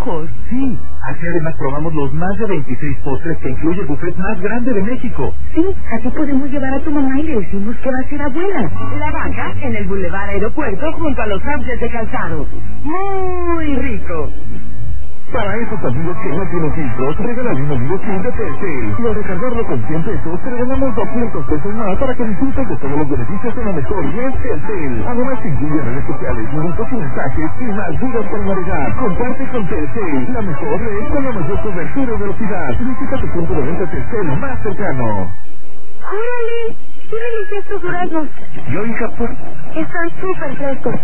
antojos. Sí, así además probamos los más de 26 postres que incluye el buffet más grande de México. Sí, así podemos llevar a tu mamá y le decimos que va a ser abuela. La Vaca, en el Boulevard Aeropuerto, junto a los outlets de calzado. Muy rico. Para esos amigos que no tienen filtros, regálale un amigo SIM de Telcel. Y al recargarlo con 100 pesos, te regalamos 200 pesos más para que disfrutes de todos los beneficios en la mejor red Telcel. Además, te incluye redes sociales, minutos y mensajes y más gigas para navegar. Comparte con Telcel, la mejor red con la mayor cobertura y velocidad. Visita tu punto de venta Telcel más cercano. ¡Órale! ¿Qué realizas estos duraznos? Yo, hija, pues... Están súper frescos.